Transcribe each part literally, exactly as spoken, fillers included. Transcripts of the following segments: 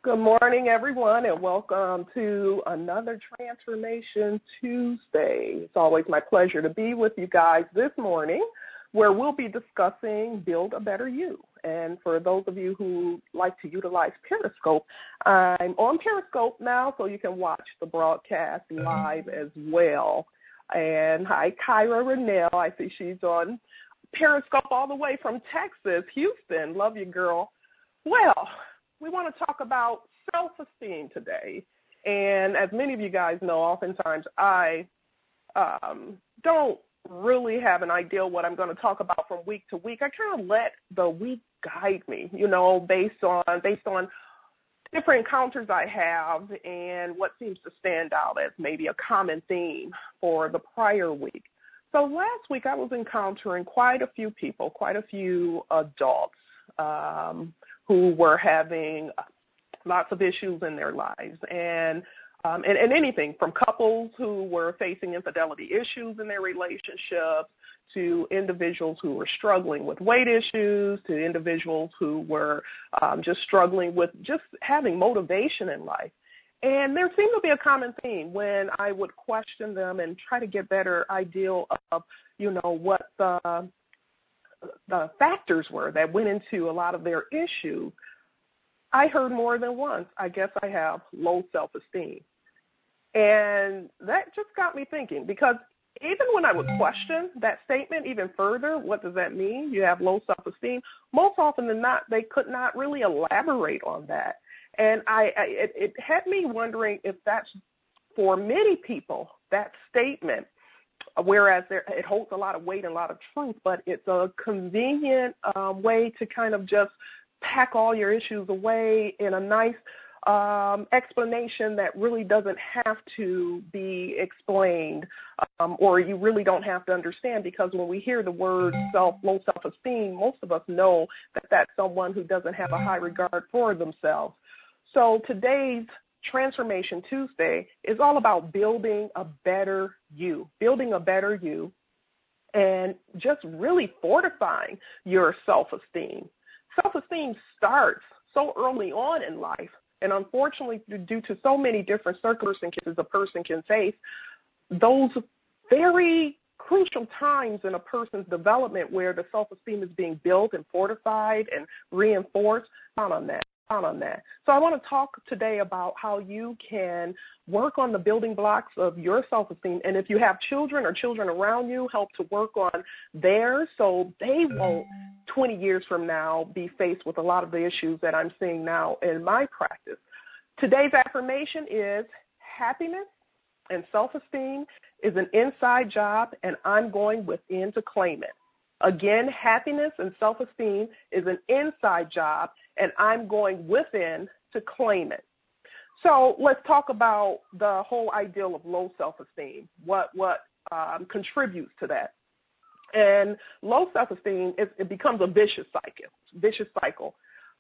Good morning, everyone, and welcome to another Transformation Tuesday. It's always my pleasure to be with you guys this morning, where we'll be discussing Build a Better You. And for those of you who like to utilize Periscope, I'm on Periscope now, so you can watch the broadcast live as well. And hi, Kyra Rennell. I see she's on Periscope all the way from Texas, Houston. Love you, girl. Well, we want to talk about self-esteem today. And as many of you guys know, oftentimes I um, don't really have an idea what I'm going to talk about from week to week. I kind of let the week guide me, you know, based on based on different encounters I have and what seems to stand out as maybe a common theme for the prior week. So last week I was encountering quite a few people, quite a few adults, um, who were having lots of issues in their lives, and, um, and and anything from couples who were facing infidelity issues in their relationships, to individuals who were struggling with weight issues, to individuals who were um, just struggling with just having motivation in life. And there seemed to be a common theme when I would question them and try to get better idea of, you know, what the the factors were that went into a lot of their issues. I heard more than once, I guess I have low self-esteem. And that just got me thinking, because even when I would question that statement even further, what does that mean? You have low self-esteem. Most often than not, they could not really elaborate on that. And I, I it, it had me wondering if that's, for many people, that statement, whereas there, it holds a lot of weight and a lot of truth, but it's a convenient um, way to kind of just pack all your issues away in a nice um, explanation that really doesn't have to be explained, um, or you really don't have to understand, because when we hear the word self, low self-esteem, most of us know that that's someone who doesn't have a high regard for themselves. So today's Transformation Tuesday is all about building a better you, building a better you, and just really fortifying your self-esteem. Self-esteem starts so early on in life, and unfortunately, due to so many different circumstances a person can face, those very crucial times in a person's development where the self-esteem is being built and fortified and reinforced, count on that. on that. So I want to talk today about how you can work on the building blocks of your self-esteem. And if you have children or children around you, help to work on theirs so they won't twenty years from now be faced with a lot of the issues that I'm seeing now in my practice. Today's affirmation is happiness and self-esteem is an inside job, and I'm going within to claim it. Again, happiness and self-esteem is an inside job, and I'm going within to claim it. So let's talk about the whole ideal of low self-esteem, what what um, contributes to that. And low self-esteem, is, it becomes a vicious cycle. Vicious cycle.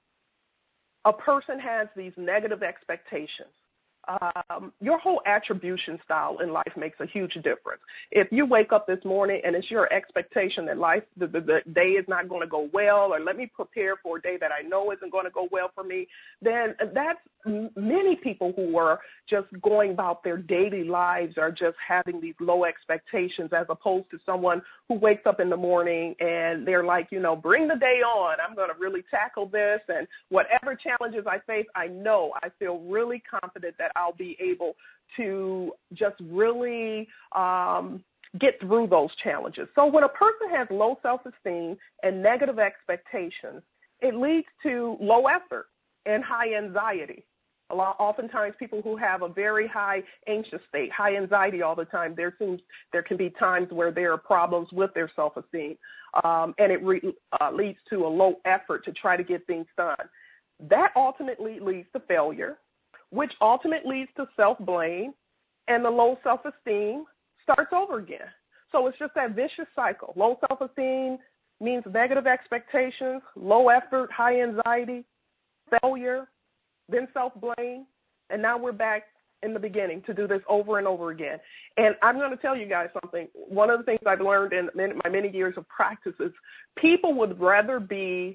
A person has these negative expectations. Um, your whole attribution style in life makes a huge difference. If you wake up this morning and it's your expectation that life, the, the, the day is not going to go well, or let me prepare for a day that I know isn't going to go well for me, then that's many people who are just going about their daily lives are just having these low expectations, as opposed to someone who wakes up in the morning and they're like, you know, bring the day on. I'm going to really tackle this, and whatever challenges I face, I know I feel really confident that I'll be able to just really um, get through those challenges. So when a person has low self-esteem and negative expectations, it leads to low effort and high anxiety. A lot, oftentimes people who have a very high anxious state, high anxiety all the time, there seems there can be times where there are problems with their self-esteem, um, and it re, uh, leads to a low effort to try to get things done. That ultimately leads to failure, which ultimately leads to self-blame, and the low self-esteem starts over again. So it's just that vicious cycle. Low self-esteem means negative expectations, low effort, high anxiety, failure, then self-blame, and now we're back in the beginning to do this over and over again. And I'm going to tell you guys something. One of the things I've learned in my many years of practice is people would rather be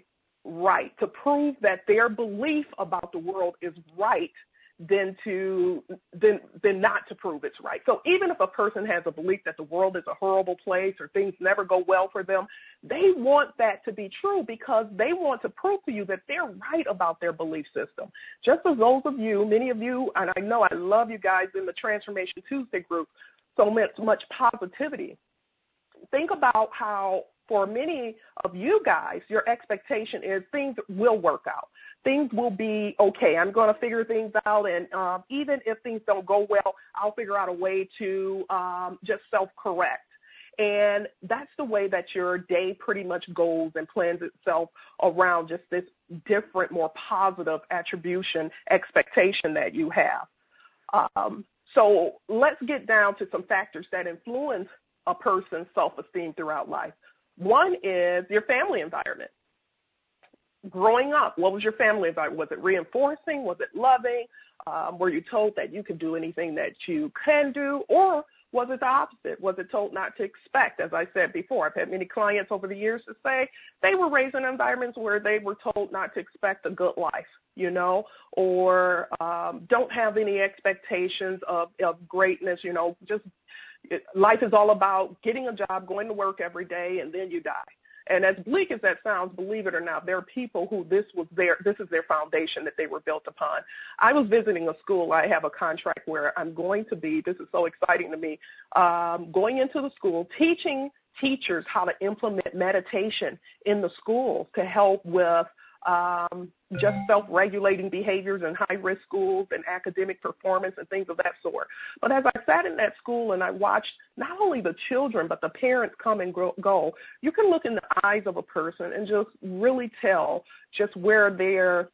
right, to prove that their belief about the world is right, than to than than not to prove it's right. So even if a person has a belief that the world is a horrible place or things never go well for them, they want that to be true because they want to prove to you that they're right about their belief system. Just as those of you, many of you, and I know I love you guys in the Transformation Tuesday group, so much, much positivity. Think about how for many of you guys, your expectation is things will work out. Things will be okay. I'm going to figure things out, and um, even if things don't go well, I'll figure out a way to um, just self-correct. And that's the way that your day pretty much goes and plans itself around just this different, more positive attribution expectation that you have. Um, so let's get down to some factors that influence a person's self-esteem throughout life. One is your family environment. Growing up, what was your family environment? Was it reinforcing? Was it loving? Um, were you told that you could do anything that you can do? Or was it the opposite? Was it told not to expect? As I said before, I've had many clients over the years to say they were raised in environments where they were told not to expect a good life, you know, or um, don't have any expectations of, of greatness, you know, just it, life is all about getting a job, going to work every day, and then you die. And as bleak as that sounds, believe it or not, there are people who this was their, this is their foundation that they were built upon. I was visiting a school. I have a contract where I'm going to be, this is so exciting to me, um, going into the school, teaching teachers how to implement meditation in the schools to help with um, just self-regulating behaviors in high-risk schools and academic performance and things of that sort. But as I sat in that school and I watched not only the children but the parents come and go, you can look in the eyes of a person and just really tell just where their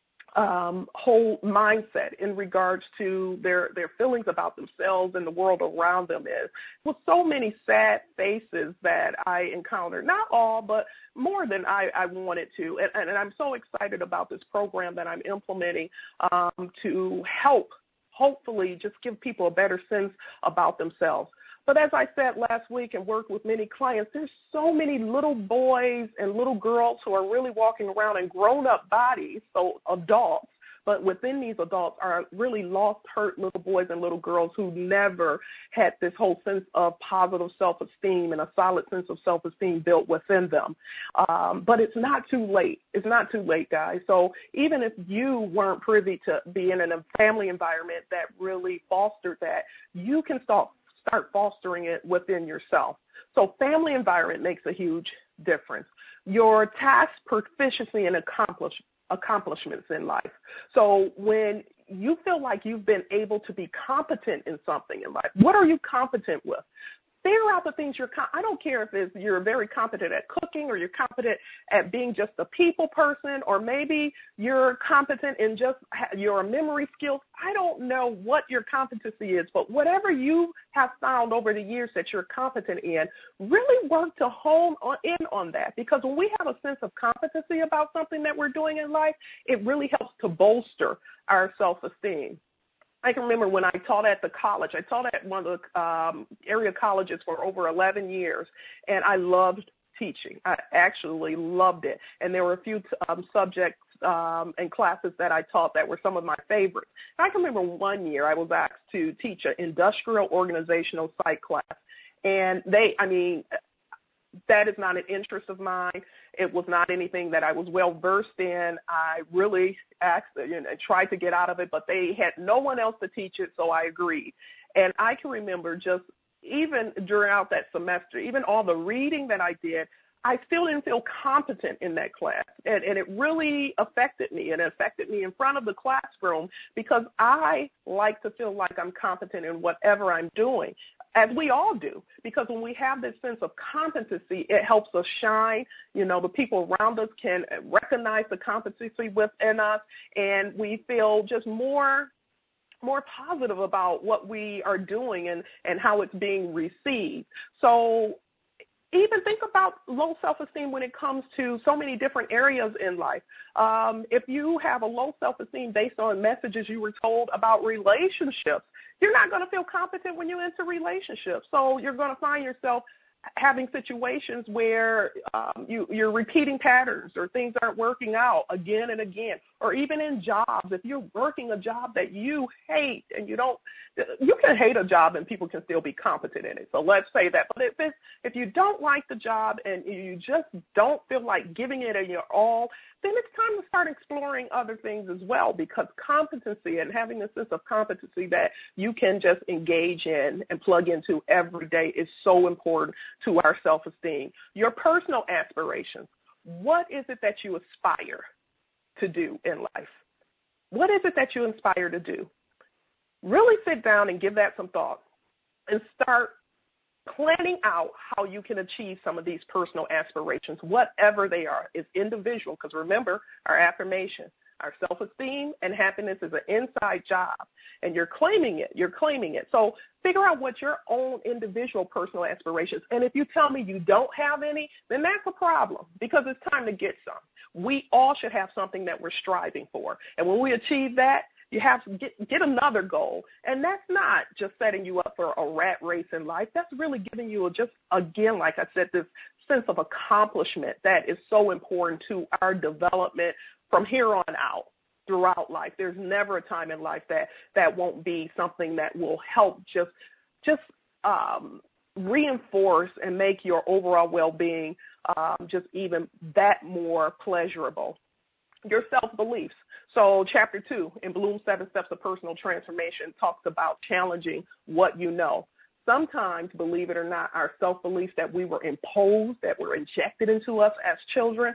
um, whole mindset in regards to their, their feelings about themselves and the world around them is. With so many sad faces that I encountered, not all, but more than I, I wanted to. And, and I'm so excited about this program that I'm implementing um, to help, hopefully, just give people a better sense about themselves. But as I said last week and worked with many clients, there's so many little boys and little girls who are really walking around in grown-up bodies, so adults, but within these adults are really lost, hurt little boys and little girls who never had this whole sense of positive self-esteem and a solid sense of self-esteem built within them. Um, but it's not too late. It's not too late, guys. So even if you weren't privy to being in a family environment that really fostered that, you can start start fostering it within yourself. So family environment makes a huge difference. Your task proficiency and accomplish, accomplishments in life. So when you feel like you've been able to be competent in something in life, what are you competent with? Figure out the things you're, I don't care if it's, you're very competent at cooking or you're competent at being just a people person, or maybe you're competent in just your memory skills. I don't know what your competency is, but whatever you have found over the years that you're competent in, really work to hone on, in on that. Because when we have a sense of competency about something that we're doing in life, it really helps to bolster our self-esteem. I can remember when I taught at the college. I taught at one of the um, area colleges for over eleven years, and I loved teaching. I actually loved it. And there were a few um, subjects um, and classes that I taught that were some of my favorites. I can remember one year I was asked to teach an industrial organizational psych class. And they, I mean, that is not an interest of mine. It was not anything that I was well versed in. I really asked, you know, tried to get out of it, but they had no one else to teach it, so I agreed. And I can remember just even throughout that semester, even all the reading that I did, I still didn't feel competent in that class. And, and it really affected me. And it affected me in front of the classroom because I like to feel like I'm competent in whatever I'm doing, as we all do, because when we have this sense of competency, it helps us shine. You know, the people around us can recognize the competency within us, and we feel just more more positive about what we are doing and, and how it's being received. So even think about low self-esteem when it comes to so many different areas in life. Um, if you have a low self-esteem based on messages you were told about relationships, you're not going to feel competent when you enter relationships. So you're going to find yourself having situations where um, you, you're repeating patterns or things aren't working out again and again, or even in jobs. If you're working a job that you hate and you don't, you can hate a job and people can still be competent in it. So let's say that. But if it's, if you don't like the job and you just don't feel like giving it your all, then it's time to start exploring other things as well, because competency and having a sense of competency that you can just engage in and plug into every day is so important to our self-esteem. Your personal aspirations. What is it that you aspire to do in life? What is it that you aspire to do? Really sit down and give that some thought and start planning out how you can achieve some of these personal aspirations, whatever they are. It's individual, because remember, our affirmation, our self-esteem and happiness is an inside job, and you're claiming it. You're claiming it. So figure out what your own individual personal aspirations. And if you tell me you don't have any, then that's a problem, because it's time to get some. We all should have something that we're striving for. And when we achieve that, you have to get, get another goal. And that's not just setting you up for a rat race in life. That's really giving you a, just, again, like I said, this sense of accomplishment that is so important to our development from here on out throughout life. There's never a time in life that, that won't be something that will help just, just um, reinforce and make your overall well-being um, just even that more pleasurable. Your self-beliefs. So chapter two in Bloom's Seven Steps of Personal Transformation talks about challenging what you know. Sometimes, believe it or not, our self-beliefs that we were imposed, that were injected into us as children,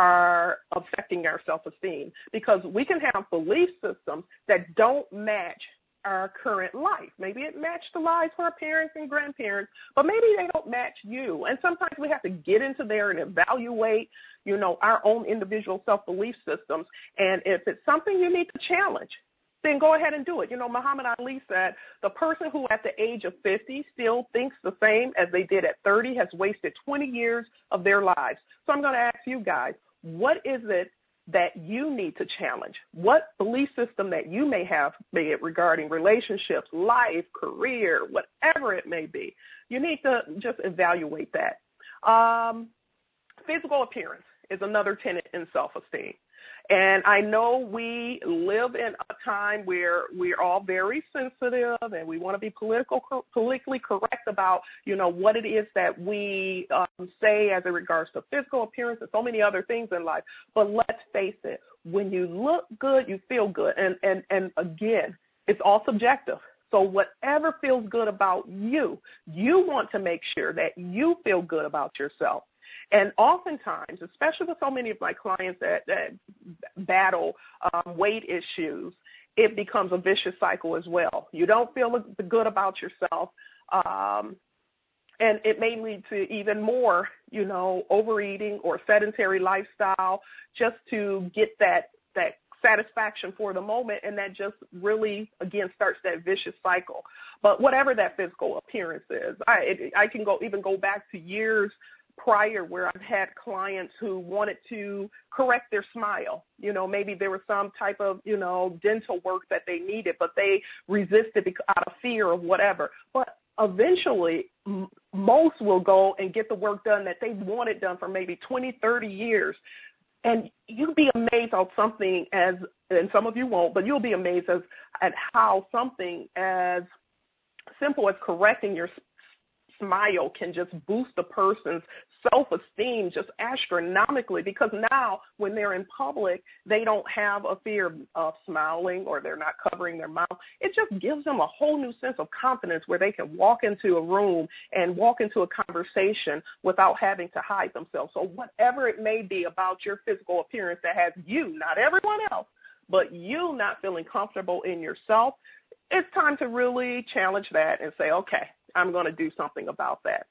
are affecting our self-esteem, because we can have belief systems that don't match our current life. Maybe it matched the lives of our parents and grandparents, but maybe they don't match you. And sometimes we have to get into there and evaluate, you know, our own individual self-belief systems. And if it's something you need to challenge, then go ahead and do it. You know, Muhammad Ali said, the person who at the age of fifty still thinks the same as they did at thirty has wasted twenty years of their lives. So I'm going to ask you guys, what is it that you need to challenge? What belief system that you may have, be it regarding relationships, life, career, whatever it may be, you need to just evaluate that. Um, physical appearance is another tenet in self-esteem. And I know we live in a time where we're all very sensitive and we want to be political, politically correct about, you know, what it is that we um, say as it regards to physical appearance and so many other things in life. But let's face it, when you look good, you feel good. And, and, and again, it's all subjective. So whatever feels good about you, you want to make sure that you feel good about yourself. And oftentimes, especially with so many of my clients that, that battle um, weight issues, it becomes a vicious cycle as well. You don't feel good about yourself, um, and it may lead to even more, you know, overeating or sedentary lifestyle just to get that that satisfaction for the moment, and that just really, again, starts that vicious cycle. But whatever that physical appearance is, I, it, I can go even go back to years prior where I've had clients who wanted to correct their smile. You know, maybe there was some type of, you know, dental work that they needed, but they resisted out of fear of whatever. But eventually, m- most will go and get the work done that they wanted done for maybe twenty, thirty years. And you'll be amazed at something as, and some of you won't, but you'll be amazed as, at how something as simple as correcting your smile can just boost a person's self-esteem just astronomically, because now when they're in public, they don't have a fear of smiling or they're not covering their mouth. It just gives them a whole new sense of confidence where they can walk into a room and walk into a conversation without having to hide themselves. So whatever it may be about your physical appearance that has you, not everyone else, but you not feeling comfortable in yourself, it's time to really challenge that and say, okay, I'm going to do something about that.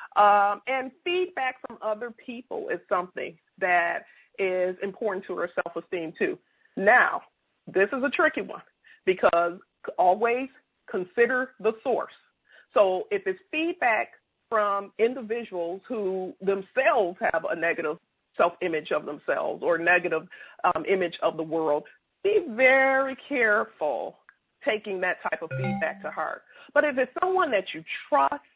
Um, and feedback from other people is something that is important to our self-esteem too. Now, this is a tricky one, because always consider the source. So if it's feedback from individuals who themselves have a negative self-image of themselves or negative um, image of the world, be very careful taking that type of feedback to heart. But if it's someone that you trust,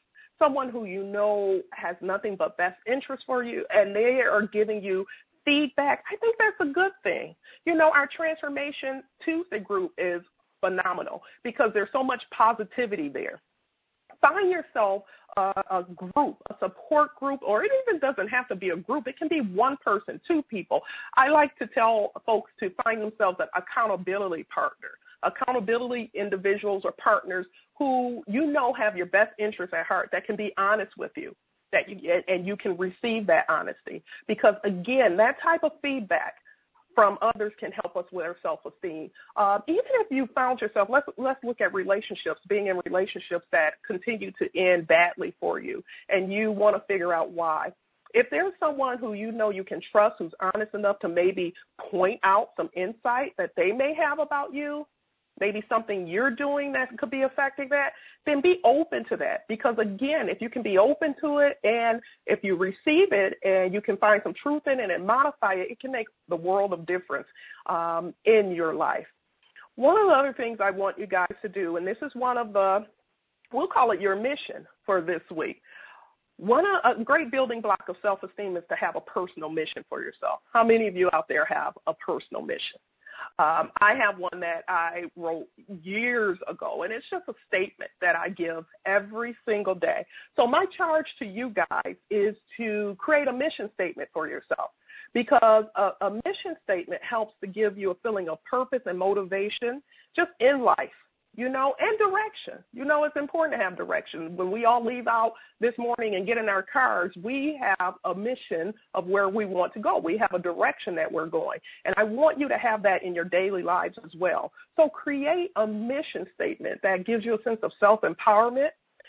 someone who you know has nothing but best interest for you, and they are giving you feedback, I think that's a good thing. You know, our Transformation Tuesday group is phenomenal because there's so much positivity there. Find yourself uh, a group, a support group, or it even doesn't have to be a group. It can be one person, two people. I like to tell folks to find themselves an accountability partner, accountability individuals or partners who you know have your best interests at heart, that can be honest with you, that you, and you can receive that honesty. Because, again, that type of feedback from others can help us with our self-esteem. Uh, even if you found yourself, let's, let's look at relationships, being in relationships that continue to end badly for you, and you want to figure out why. If there's someone who you know you can trust, who's honest enough to maybe point out some insight that they may have about you, maybe something you're doing that could be affecting that, then be open to that. Because, again, if you can be open to it and if you receive it and you can find some truth in it and modify it, it can make the world of difference um, in your life. One of the other things I want you guys to do, and this is one of the, we'll call it your mission for this week. One a great building block of self-esteem is to have a personal mission for yourself. How many of you out there have a personal mission? Um, I have one that I wrote years ago, and it's just a statement that I give every single day. So my charge to you guys is to create a mission statement for yourself, because a, a mission statement helps to give you a feeling of purpose and motivation just in life. You know, and direction. You know, it's important to have direction. When we all leave out this morning and get in our cars, we have a mission of where we want to go. We have a direction that we're going. And I want you to have that in your daily lives as well. So create a mission statement that gives you a sense of self-empowerment.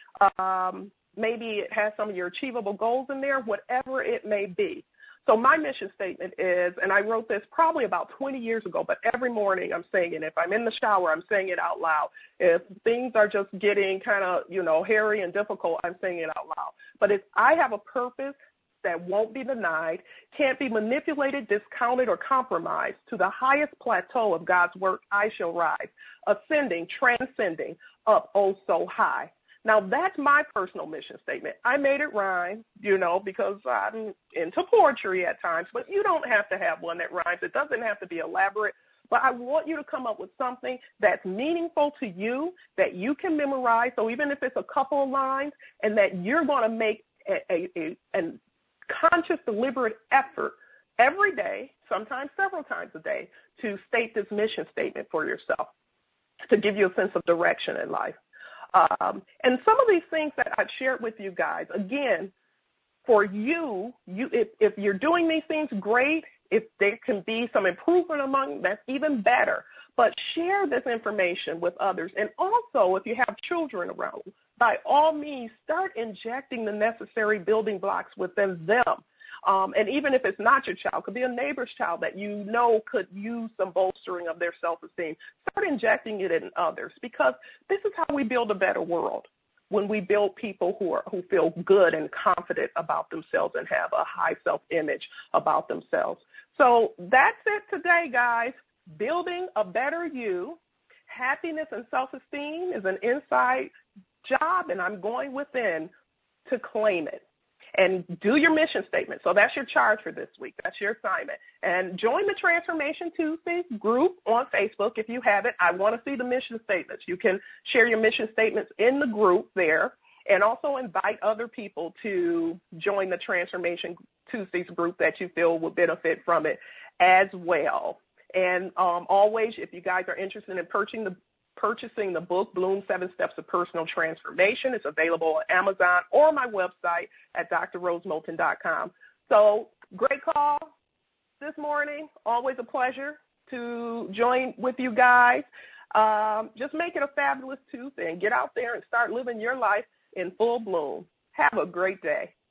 Um, maybe it has some of your achievable goals in there, whatever it may be. So my mission statement is, and I wrote this probably about twenty years ago, but every morning I'm saying it. If I'm in the shower, I'm saying it out loud. If things are just getting kind of, you know, hairy and difficult, I'm saying it out loud. But it's, I have a purpose that won't be denied, can't be manipulated, discounted, or compromised. To the highest plateau of God's work, I shall rise, ascending, transcending, up oh so high. Now, that's my personal mission statement. I made it rhyme, you know, because I'm into poetry at times, but you don't have to have one that rhymes. It doesn't have to be elaborate, but I want you to come up with something that's meaningful to you, that you can memorize, so even if it's a couple of lines, and that you're going to make a, a, a, a conscious, deliberate effort every day, sometimes several times a day, to state this mission statement for yourself, to give you a sense of direction in life. Um, and some of these things that I've shared with you guys, again, for you, you if, if you're doing these things, great. If there can be some improvement among, that's even better. But share this information with others. And also, if you have children around, by all means, start injecting the necessary building blocks within them. Um, and even if it's not your child, it could be a neighbor's child that you know could use some bolstering of their self-esteem. Start injecting it in others, because this is how we build a better world, when we build people who are who feel good and confident about themselves and have a high self-image about themselves. So that's it today, guys. Building a better you. Happiness and self-esteem is an inside job, and I'm going within to claim it. And do your mission statement. So that's your charge for this week. That's your assignment. And join the Transformation Tuesday group on Facebook if you haven't. I want to see the mission statements. You can share your mission statements in the group there, and also invite other people to join the Transformation Tuesdays group that you feel will benefit from it as well. And um, always, if you guys are interested in purchasing the purchasing the book, Bloom, Seven Steps of Personal Transformation. It's available on Amazon or my website at d r rose moulton dot com. So great call this morning. Always a pleasure to join with you guys. Um, just make it a fabulous Tuesday and get out there and start living your life in full bloom. Have a great day.